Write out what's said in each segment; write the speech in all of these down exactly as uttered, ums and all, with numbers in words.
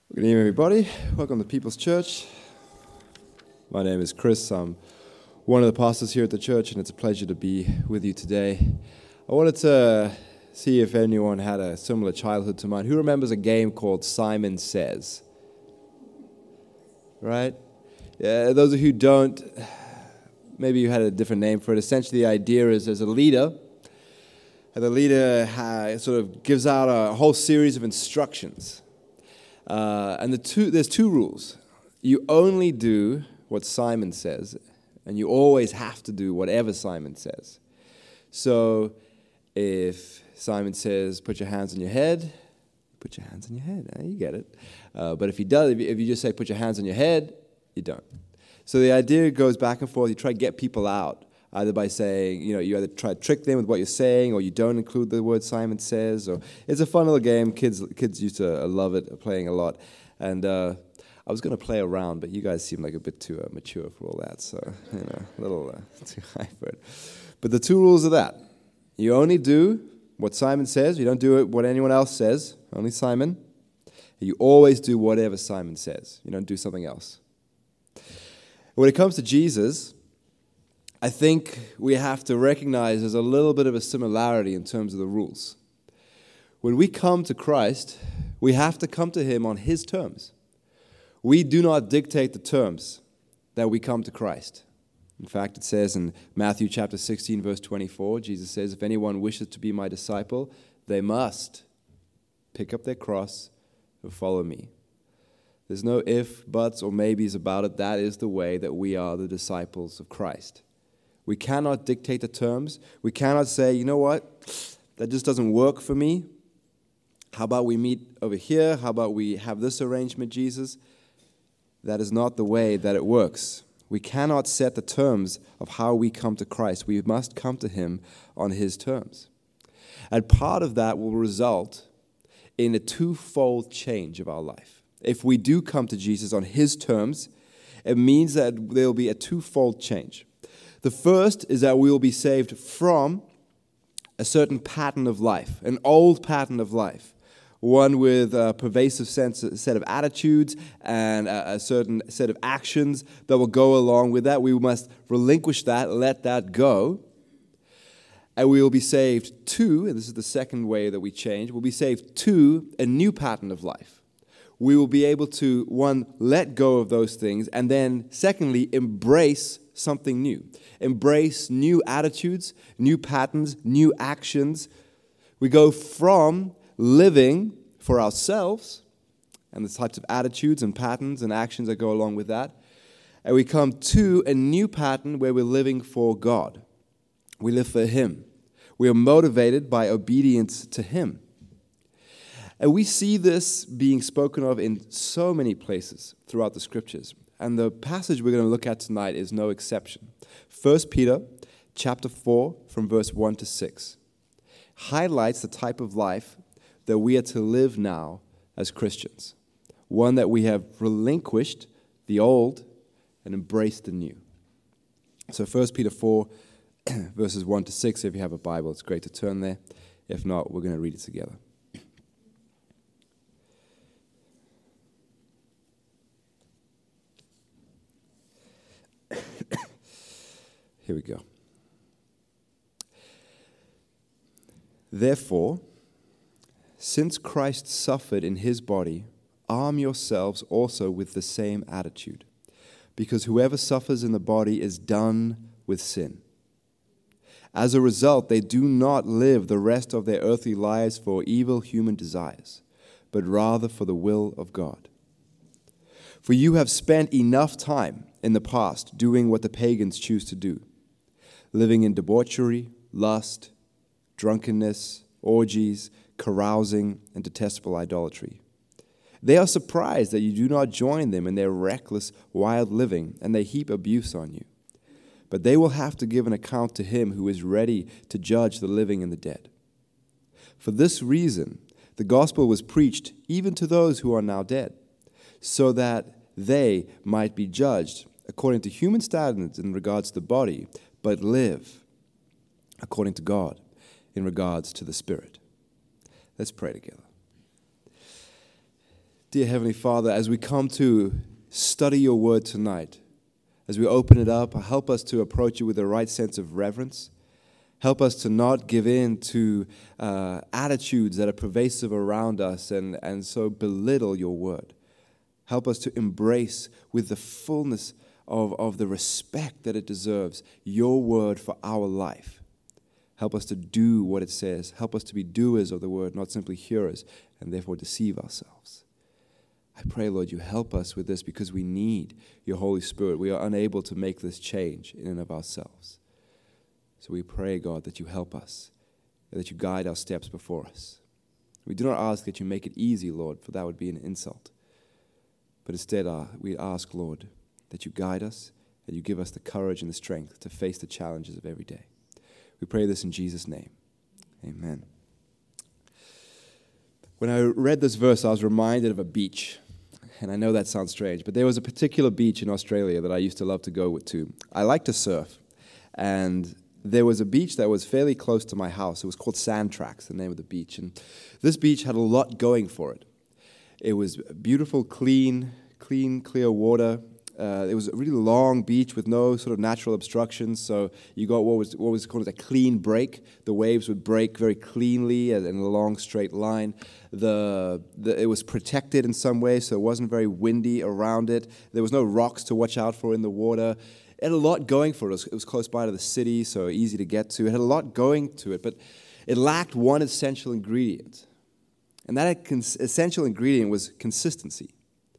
Good evening, everybody. Welcome to People's Church. My name is Chris. I'm one of the pastors here at the church, and it's a pleasure to be with you today. I wanted to see if anyone had a similar childhood to mine. Who remembers a game called Simon Says? Right? Yeah, those of you who don't, maybe you had a different name for it. Essentially, the idea is there's a leader, and the leader ha- sort of gives out a whole series of instructions. Uh, and the two, there's two rules. You only do what Simon says, and you always have to do whatever Simon says. So if Simon says, put your hands on your head, put your hands on your head. Eh, you get it. Uh, but if he does, if you, if you just say, put your hands on your head, you don't. So the idea goes back and forth. You try to get people out, either by saying, you know, you either try to trick them with what you're saying, or you don't include the word Simon Says. Or it's a fun little game. Kids kids used to love it, playing a lot. And uh, I was going to play around, but you guys seem like a bit too uh, mature for all that. So, you know, a little uh, too high for it. But the two rules are that. You only do what Simon says. You don't do it what anyone else says, only Simon. You always do whatever Simon says. You don't do something else. When it comes to Jesus, I think we have to recognize there's a little bit of a similarity in terms of the rules. When we come to Christ, we have to come to Him on His terms. We do not dictate the terms that we come to Christ. In fact, it says in Matthew chapter sixteen, verse twenty-four, Jesus says, if anyone wishes to be my disciple, they must pick up their cross and follow me. There's no if, buts, or maybes about it. That is the way that we are the disciples of Christ. We cannot dictate the terms. We cannot say, you know what, that just doesn't work for me. How about we meet over here? How about we have this arrangement, Jesus? That is not the way that it works. We cannot set the terms of how we come to Christ. We must come to Him on His terms. And part of that will result in a twofold change of our life. If we do come to Jesus on His terms, it means that there will be a twofold change. The first is that we will be saved from a certain pattern of life, an old pattern of life, one with a pervasive sense, set of attitudes and a, a certain set of actions that will go along with that. We must relinquish that, let that go, and we will be saved to, and this is the second way that we change, we'll be saved to a new pattern of life. We will be able to, one, let go of those things, and then, secondly, embrace something new. Embrace new attitudes, new patterns, new actions. We go from living for ourselves and the types of attitudes and patterns and actions that go along with that, and we come to a new pattern where we're living for God. We live for Him. We are motivated by obedience to Him. And we see this being spoken of in so many places throughout the Scriptures. And the passage we're going to look at tonight is no exception. First Peter chapter four, from verse one to six, highlights the type of life that we are to live now as Christians. One that we have relinquished the old and embraced the new. So First Peter four, verses one to six, if you have a Bible, it's great to turn there. If not, we're going to read it together. Here we go. Therefore, since Christ suffered in His body, arm yourselves also with the same attitude, because whoever suffers in the body is done with sin. As a result, they do not live the rest of their earthly lives for evil human desires, but rather for the will of God. For you have spent enough time in the past doing what the pagans choose to do, living in debauchery, lust, drunkenness, orgies, carousing, and detestable idolatry. They are surprised that you do not join them in their reckless, wild living, and they heap abuse on you. But they will have to give an account to Him who is ready to judge the living and the dead. For this reason, the gospel was preached even to those who are now dead, so that they might be judged according to human standards in regards to the body, but live according to God in regards to the Spirit. Let's pray together. Dear Heavenly Father, as we come to study your word tonight, as we open it up, help us to approach it with the right sense of reverence. Help us to not give in to uh, attitudes that are pervasive around us and, and so belittle your word. Help us to embrace with the fullness of, of the respect that it deserves your word for our life. Help us to do what it says. Help us to be doers of the word, not simply hearers, and therefore deceive ourselves. I pray, Lord, you help us with this because we need your Holy Spirit. We are unable to make this change in and of ourselves. So we pray, God, that you help us, that you guide our steps before us. We do not ask that you make it easy, Lord, for that would be an insult. But instead, uh, we ask, Lord, that you guide us, that you give us the courage and the strength to face the challenges of every day. We pray this in Jesus' name. Amen. When I read this verse, I was reminded of a beach. And I know that sounds strange, but there was a particular beach in Australia that I used to love to go to. I like to surf, and there was a beach that was fairly close to my house. It was called Sand Tracks, the name of the beach. And this beach had a lot going for it. It was beautiful, clean, clean, clear water. Uh, it was a really long beach with no sort of natural obstructions, so you got what was what was called a clean break. The waves would break very cleanly and in a long straight line. The, the it was protected in some way, so it wasn't very windy around it. There was no rocks to watch out for in the water. It had a lot going for it. It was, it was close by to the city, so easy to get to. It had a lot going to it, but it lacked one essential ingredient, and that cons- essential ingredient was consistency.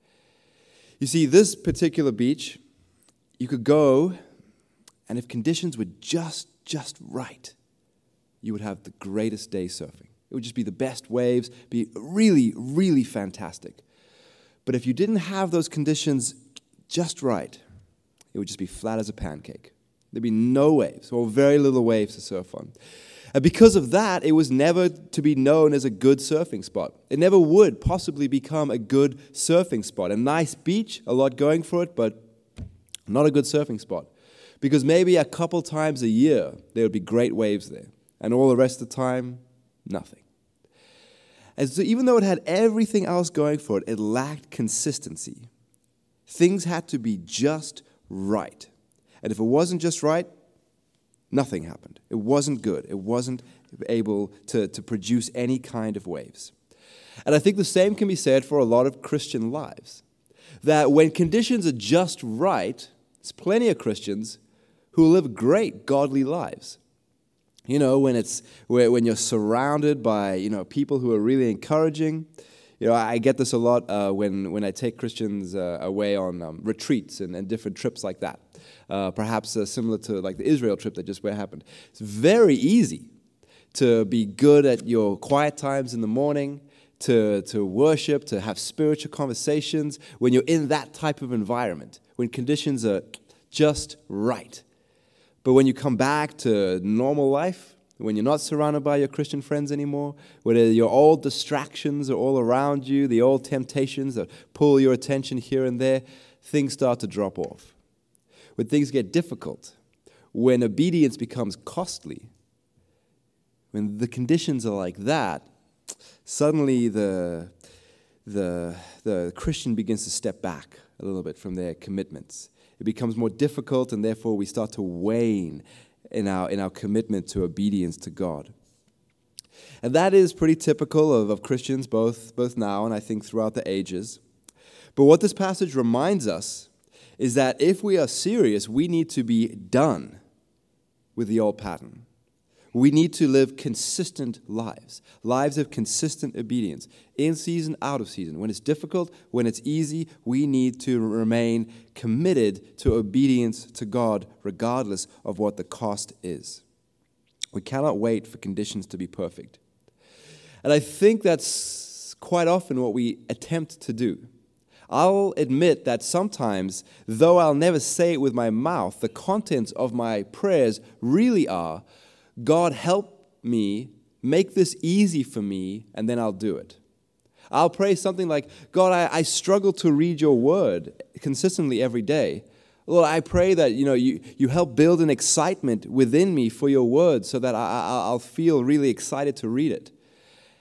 You see, this particular beach, you could go, and if conditions were just, just right, you would have the greatest day surfing. It would just be the best waves, be really, really fantastic. But if you didn't have those conditions just right, it would just be flat as a pancake. There'd be no waves, or very little waves to surf on. And because of that, it was never to be known as a good surfing spot. It never would possibly become a good surfing spot. A nice beach, a lot going for it, but not a good surfing spot. Because maybe a couple times a year, there would be great waves there. And all the rest of the time, nothing. And so even though it had everything else going for it, it lacked consistency. Things had to be just right. And if it wasn't just right, nothing happened. It wasn't good. It wasn't able to, to produce any kind of waves. And I think the same can be said for a lot of Christian lives. That when conditions are just right, there's plenty of Christians who live great, godly lives. You know, when it's when you're surrounded by, you know, people who are really encouraging. You know, I get this a lot uh, when, when I take Christians uh, away on um, retreats and, and different trips like that. Uh, perhaps uh, similar to like the Israel trip that just happened. It's very easy to be good at your quiet times in the morning, to, to worship, to have spiritual conversations when you're in that type of environment, when conditions are just right. But when you come back to normal life, when you're not surrounded by your Christian friends anymore, when your old distractions are all around you, the old temptations that pull your attention here and there, things start to drop off. When things get difficult, when obedience becomes costly, when the conditions are like that, suddenly the, the, the Christian begins to step back a little bit from their commitments. It becomes more difficult, and therefore we start to wane in our in our commitment to obedience to God. And that is pretty typical of, of Christians, both, both now and I think throughout the ages. But what this passage reminds us is that if we are serious, we need to be done with the old pattern. We need to live consistent lives, lives of consistent obedience, in season, out of season. When it's difficult, when it's easy, we need to remain committed to obedience to God, regardless of what the cost is. We cannot wait for conditions to be perfect. And I think that's quite often what we attempt to do. I'll admit that sometimes, though I'll never say it with my mouth, the contents of my prayers really are, God, help me, make this easy for me, and then I'll do it. I'll pray something like, God, I, I struggle to read your word consistently every day. Lord, I pray that you know you, you help build an excitement within me for your word so that I, I, I'll feel really excited to read it.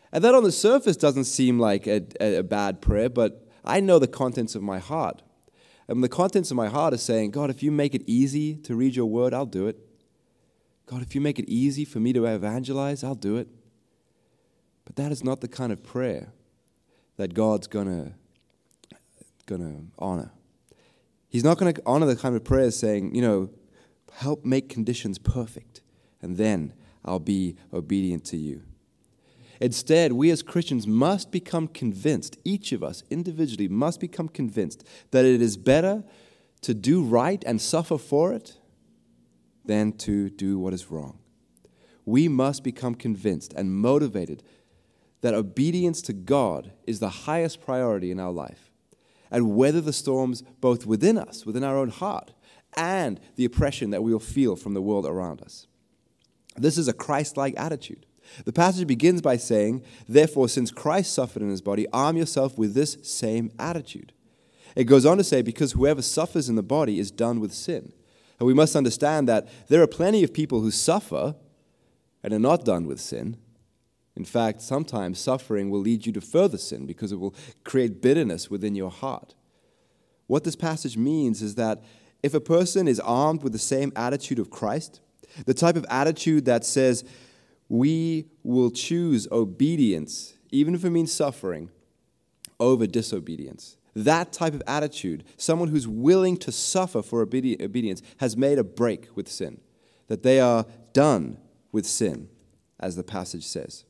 And that on the surface doesn't seem like a, a, a bad prayer, but I know the contents of my heart. And the contents of my heart is saying, God, if you make it easy to read your word, I'll do it. God, if you make it easy for me to evangelize, I'll do it. But that is not the kind of prayer that God's gonna, gonna honor. He's not going to honor the kind of prayer saying, you know, help make conditions perfect, and then I'll be obedient to you. Instead, we as Christians must become convinced, each of us individually must become convinced that it is better to do right and suffer for it than to do what is wrong. We must become convinced and motivated that obedience to God is the highest priority in our life, and weather the storms both within us, within our own heart, and the oppression that we will feel from the world around us. This is a Christ-like attitude. The passage begins by saying, therefore, since Christ suffered in his body, arm yourself with this same attitude. It goes on to say, because whoever suffers in the body is done with sin. And we must understand that there are plenty of people who suffer and are not done with sin. In fact, sometimes suffering will lead you to further sin because it will create bitterness within your heart. What this passage means is that if a person is armed with the same attitude of Christ, the type of attitude that says, we will choose obedience, even if it means suffering, over disobedience. That type of attitude, someone who's willing to suffer for obedi- obedience, has made a break with sin. That they are done with sin, as the passage says.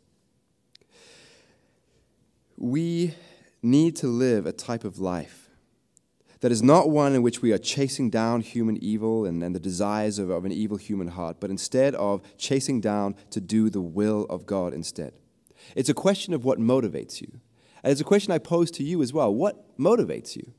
We need to live a type of life that is not one in which we are chasing down human evil and, and the desires of, of an evil human heart, but instead of chasing down to do the will of God instead. It's a question of what motivates you. And it's a question I pose to you as well. What motivates you?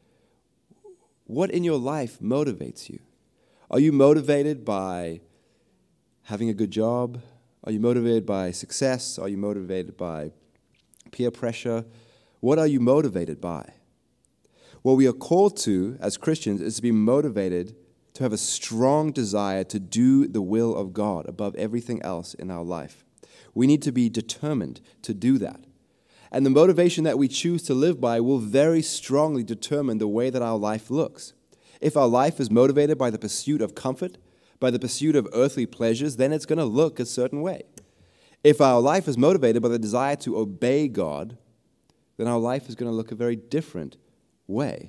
What in your life motivates you? Are you motivated by having a good job? Are you motivated by success? Are you motivated by peer pressure? What are you motivated by? What we are called to as Christians is to be motivated to have a strong desire to do the will of God above everything else in our life. We need to be determined to do that. And the motivation that we choose to live by will very strongly determine the way that our life looks. If our life is motivated by the pursuit of comfort, by the pursuit of earthly pleasures, then it's going to look a certain way. If our life is motivated by the desire to obey God, then our life is going to look a very different way.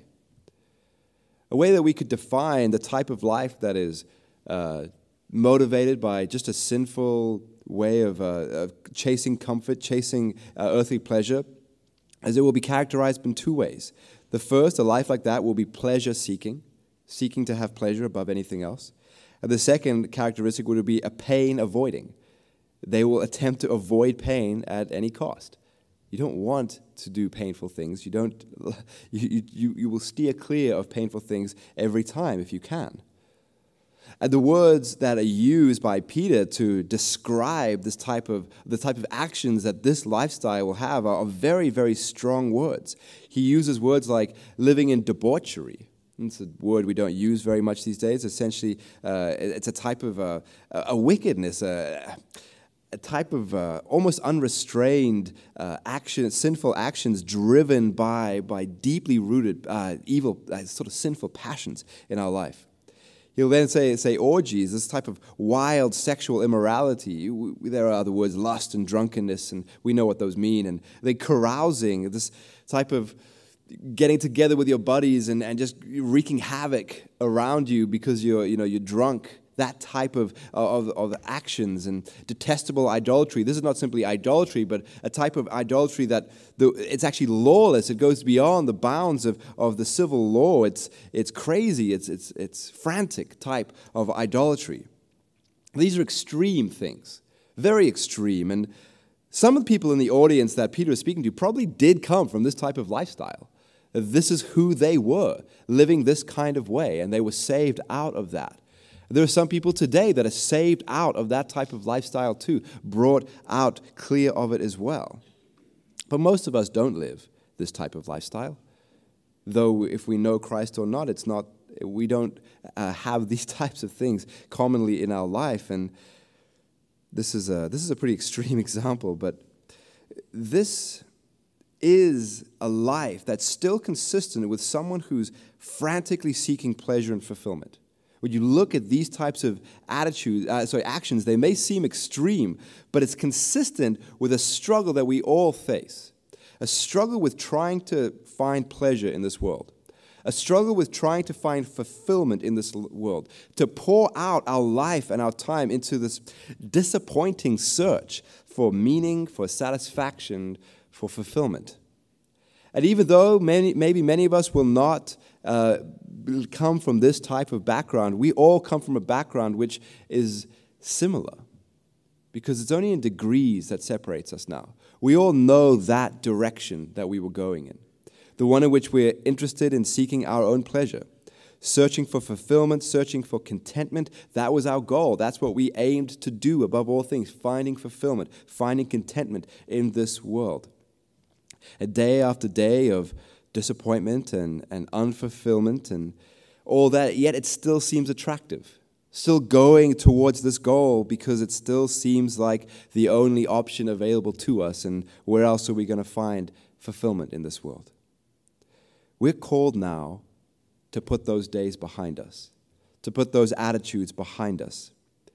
A way that we could define the type of life that is uh, motivated by just a sinful way of, uh, of chasing comfort, chasing uh, earthly pleasure, as it will be characterized in two ways. The first, a life like that will be pleasure-seeking, seeking to have pleasure above anything else. And the second characteristic would be a pain-avoiding. They will attempt to avoid pain at any cost. You don't want to do painful things. You don't. You, you, you will steer clear of painful things every time if you can. And the words that are used by Peter to describe this type of the type of actions that this lifestyle will have are, are very, very strong words. He uses words like living in debauchery. It's a word we don't use very much these days. Essentially, uh, it's a type of uh, a wickedness. Uh, A type of uh, almost unrestrained uh, action, sinful actions driven by by deeply rooted uh, evil, uh, sort of sinful passions in our life. He'll then say, say orgies, this type of wild sexual immorality. There are other words, lust and drunkenness, and we know what those mean. And the carousing, this type of getting together with your buddies and, and just wreaking havoc around you because you're you know you're drunk. That type of, of, of actions and detestable idolatry. This is not simply idolatry, but a type of idolatry that the, it's actually lawless. It goes beyond the bounds of, of the civil law. It's it's crazy. It's it's it's frantic type of idolatry. These are extreme things, very extreme. And some of the people in the audience that Peter is speaking to probably did come from this type of lifestyle. This is who they were, living this kind of way, and they were saved out of that. There are some people today that are saved out of that type of lifestyle too, brought out clear of it as well. But most of us don't live this type of lifestyle. Though if we know Christ or not, it's not. We don't uh, have these types of things commonly in our life. And this is a this is a pretty extreme example, but this is a life that's still consistent with someone who's frantically seeking pleasure and fulfillment. When you look at these types of attitudes, uh, sorry, actions, they may seem extreme, but it's consistent with a struggle that we all face. A struggle with trying to find pleasure in this world. A struggle with trying to find fulfillment in this world. To pour out our life and our time into this disappointing search for meaning, for satisfaction, for fulfillment. And even though many, maybe many of us will not uh, come from this type of background, we all come from a background which is similar. Because it's only in degrees that separates us now. We all know that direction that we were going in. The one in which we're interested in seeking our own pleasure. Searching for fulfillment, searching for contentment. That was our goal. That's what we aimed to do above all things. Finding fulfillment, finding contentment in this world. A day after day of disappointment and, and unfulfillment and all that, yet it still seems attractive. Still going towards this goal because it still seems like the only option available to us, and where else are we going to find fulfillment in this world? We're called now to put those days behind us, to put those attitudes behind us.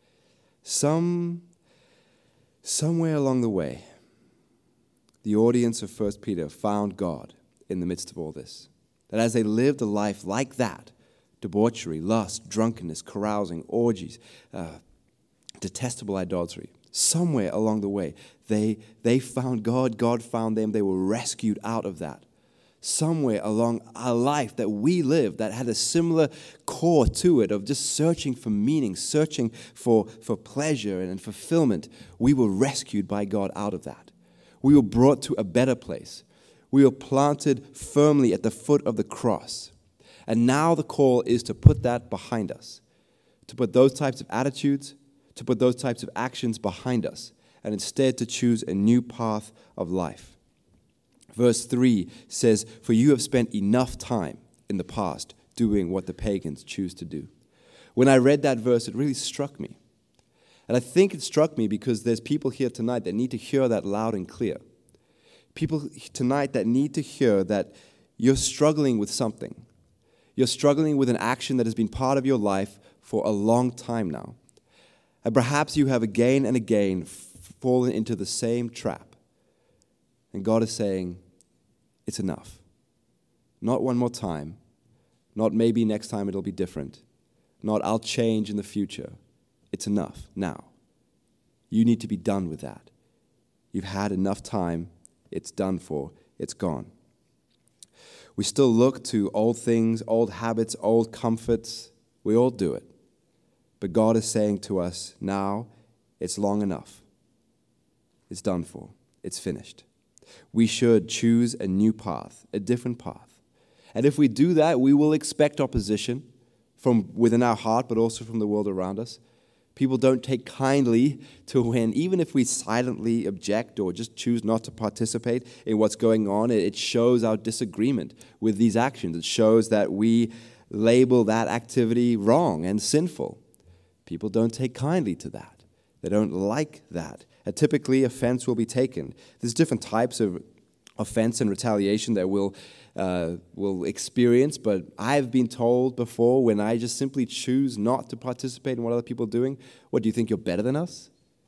Some, somewhere along the way, the audience of First Peter found God in the midst of all this. That as they lived a life like that, debauchery, lust, drunkenness, carousing, orgies, uh, detestable idolatry, somewhere along the way, they, they found God, God found them, they were rescued out of that. Somewhere along our life that we lived that had a similar core to it of just searching for meaning, searching for, for pleasure and fulfillment, we were rescued by God out of that. We were brought to a better place. We were planted firmly at the foot of the cross. And now the call is to put that behind us, to put those types of attitudes, to put those types of actions behind us, and instead to choose a new path of life. Verse three says, "For you have spent enough time in the past doing what the pagans choose to do." When I read that verse, it really struck me. And I think it struck me because there's people here tonight that need to hear that loud and clear. People tonight that need to hear that you're struggling with something. You're struggling with an action that has been part of your life for a long time now. And perhaps you have again and again fallen into the same trap. And God is saying, it's enough. Not one more time. Not maybe next time it'll be different. Not I'll change in the future. It's enough now. You need to be done with that. You've had enough time. It's done for. It's gone. We still look to old things, old habits, old comforts. We all do it. But God is saying to us, now it's long enough. It's done for. It's finished. We should choose a new path, a different path. And if we do that, we will expect opposition from within our heart, but also from the world around us. People don't take kindly to when, even if we silently object or just choose not to participate in what's going on, it shows our disagreement with these actions. It shows that we label that activity wrong and sinful. People don't take kindly to that. They don't like that. And typically, offense will be taken. There's different types of offense and retaliation that we'll, uh, we'll experience, but I've been told before when I just simply choose not to participate in what other people are doing, what, do you think you're better than us?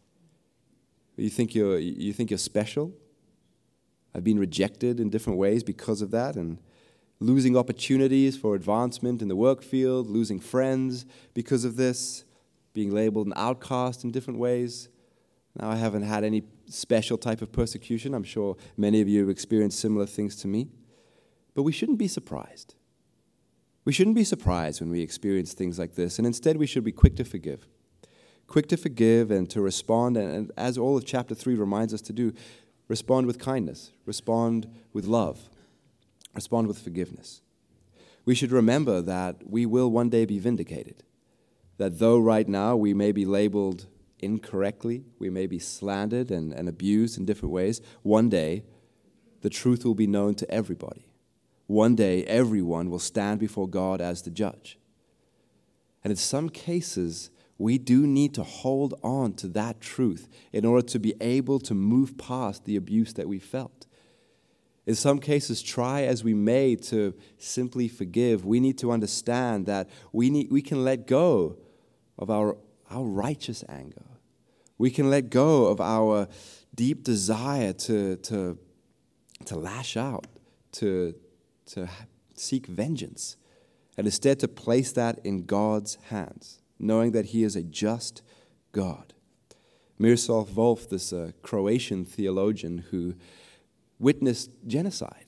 You think you're, you think you're special? I've been rejected in different ways because of that, and losing opportunities for advancement in the work field, losing friends because of this, being labeled an outcast in different ways. Now, I haven't had any special type of persecution. I'm sure many of you have experienced similar things to me. But we shouldn't be surprised. We shouldn't be surprised when we experience things like this. And instead, we should be quick to forgive. Quick to forgive and to respond. And, and as all of chapter three reminds us to do, respond with kindness. Respond with love. Respond with forgiveness. We should remember that we will one day be vindicated. That though right now we may be labeled incorrectly, we may be slandered and, and abused in different ways, one day the truth will be known to everybody. One day everyone will stand before God as the judge. And in some cases, we do need to hold on to that truth in order to be able to move past the abuse that we felt. In some cases, try as we may to simply forgive, we need to understand that we need, we can let go of our, our righteous anger. We can let go of our deep desire to, to, to lash out, to, to seek vengeance, and instead to place that in God's hands, knowing that He is a just God. Miroslav Volf, this uh, Croatian theologian who witnessed genocide,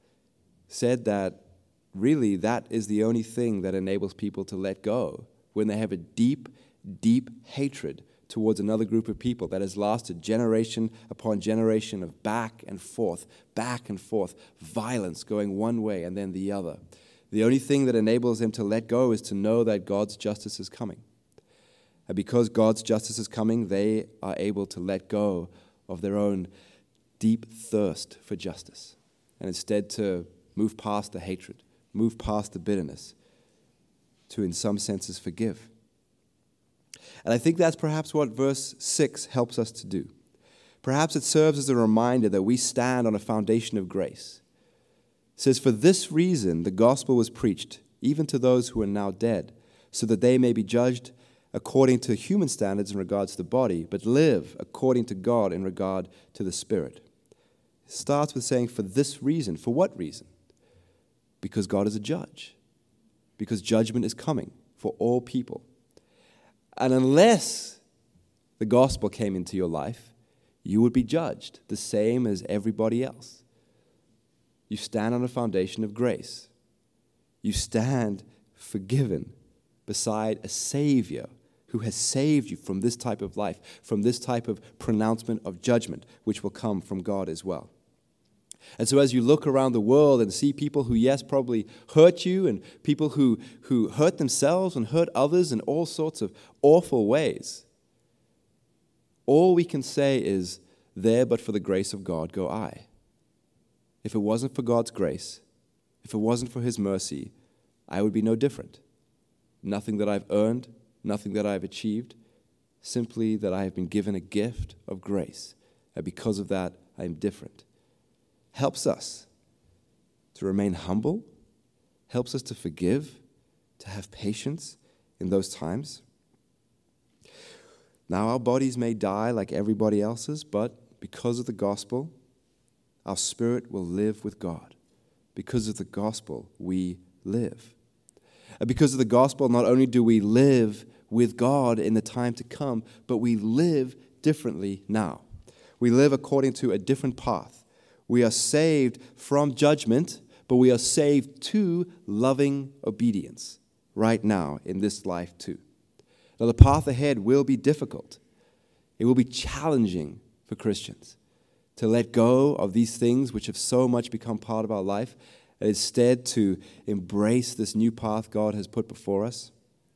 said that really that is the only thing that enables people to let go when they have a deep, deep hatred towards another group of people that has lasted generation upon generation of back and forth, back and forth, violence going one way and then the other. The only thing that enables them to let go is to know that God's justice is coming. And because God's justice is coming, they are able to let go of their own deep thirst for justice and instead to move past the hatred, move past the bitterness, to in some senses forgive. And I think that's perhaps what verse six helps us to do. Perhaps it serves as a reminder that we stand on a foundation of grace. It says, "For this reason the gospel was preached, even to those who are now dead, so that they may be judged according to human standards in regards to the body, but live according to God in regard to the spirit." It starts with saying, for this reason. For what reason? Because God is a judge. Because judgment is coming for all people. And unless the gospel came into your life, you would be judged the same as everybody else. You stand on a foundation of grace. You stand forgiven beside a Savior who has saved you from this type of life, from this type of pronouncement of judgment, which will come from God as well. And so as you look around the world and see people who, yes, probably hurt you, and people who, who hurt themselves and hurt others in all sorts of awful ways, all we can say is, there but for the grace of God go I. If it wasn't for God's grace, if it wasn't for His mercy, I would be no different. Nothing that I've earned, nothing that I've achieved, simply that I have been given a gift of grace. And because of that, I am different. Helps us to remain humble, helps us to forgive, to have patience in those times. Now, our bodies may die like everybody else's, but because of the gospel, our spirit will live with God. Because of the gospel, we live. And because of the gospel, not only do we live with God in the time to come, but we live differently now. We live according to a different path. We are saved from judgment, but we are saved to loving obedience right now in this life too. Now, the path ahead will be difficult. It will be challenging for Christians to let go of these things which have so much become part of our life, and instead to embrace this new path God has put before us.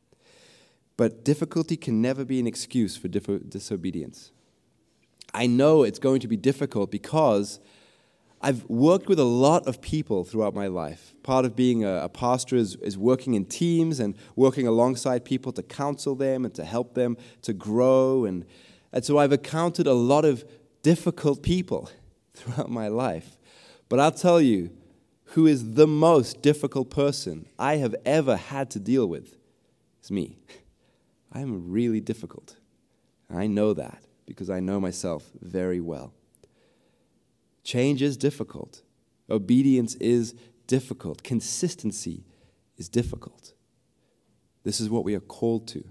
But difficulty can never be an excuse for dif- disobedience. I know it's going to be difficult because I've worked with a lot of people throughout my life. Part of being a, a pastor is, is working in teams and working alongside people to counsel them and to help them to grow. And, and so I've encountered a lot of difficult people throughout my life. But I'll tell you, who is the most difficult person I have ever had to deal with is me. I'm really difficult. I know that because I know myself very well. Change is difficult. Obedience is difficult. Consistency is difficult. This is what we are called to.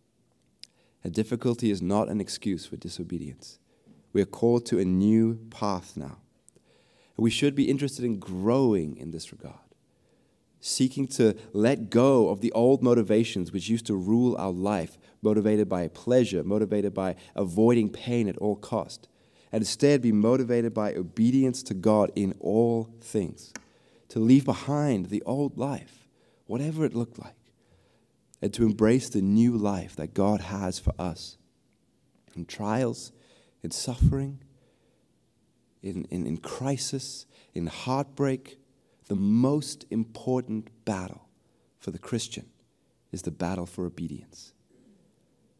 And difficulty is not an excuse for disobedience. We are called to a new path now. And we should be interested in growing in this regard, seeking to let go of the old motivations which used to rule our life, motivated by pleasure, motivated by avoiding pain at all cost. And instead be motivated by obedience to God in all things, to leave behind the old life, whatever it looked like, and to embrace the new life that God has for us. In trials, in suffering, in, in, in crisis, in heartbreak, the most important battle for the Christian is the battle for obedience.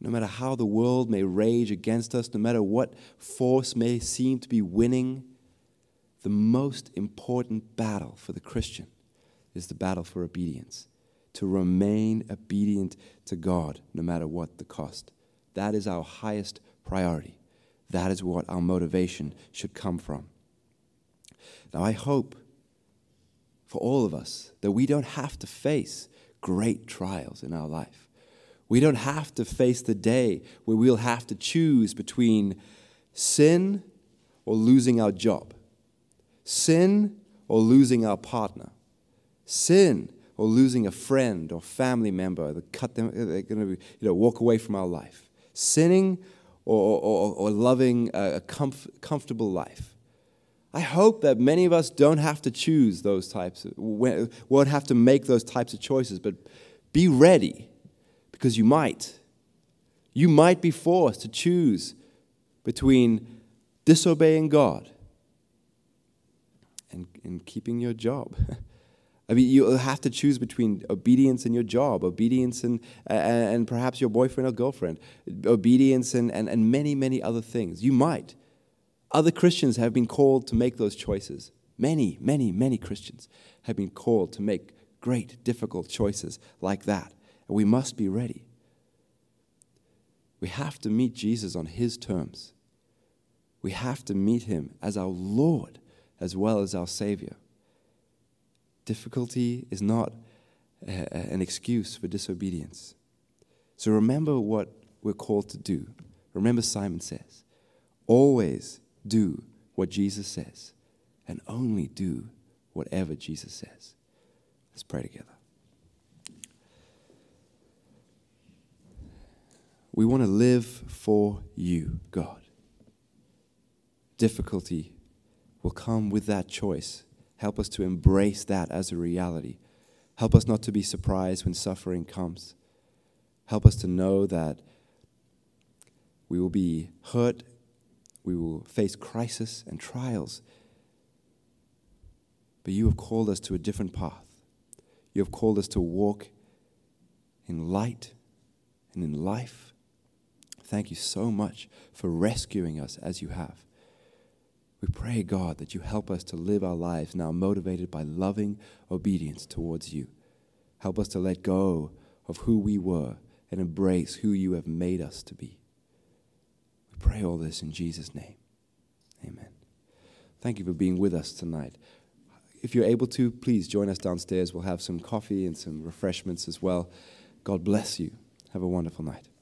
no matter how the world may rage against us, no matter what force may seem to be winning, the most important battle for the Christian is the battle for obedience, to remain obedient to God no matter what the cost. That is our highest priority. That is what our motivation should come from. Now, I hope for all of us that we don't have to face great trials in our life. We don't have to face the day where we'll have to choose between sin or losing our job, sin or losing our partner, sin or losing a friend or family member that cut them, they're going to you know, walk away from our life, sinning or, or, or loving a comf- comfortable life. I hope that many of us don't have to choose those types, of, won't have to make those types of choices, but be ready, because you might. You might be forced to choose between disobeying God and, and keeping your job. I mean, you'll have to choose between obedience and your job, obedience and uh, and perhaps your boyfriend or girlfriend, obedience and, and, and many, many other things. You might. Other Christians have been called to make those choices. Many, many, many Christians have been called to make great, difficult choices like that. And we must be ready. We have to meet Jesus on his terms. We have to meet him as our Lord as well as our Savior. Difficulty is not a, an excuse for disobedience. So remember what we're called to do. Remember Simon says, always do what Jesus says, and only do whatever Jesus says. Let's pray together. We want to live for you, God. Difficulty will come with that choice. Help us to embrace that as a reality. Help us not to be surprised when suffering comes. Help us to know that we will be hurt, we will face crisis and trials. But you have called us to a different path. You have called us to walk in light and in life. Thank you so much for rescuing us as you have. We pray, God, that you help us to live our lives now motivated by loving obedience towards you. Help us to let go of who we were and embrace who you have made us to be. We pray all this in Jesus' name. Amen. Thank you for being with us tonight. If you're able to, please join us downstairs. We'll have some coffee and some refreshments as well. God bless you. Have a wonderful night.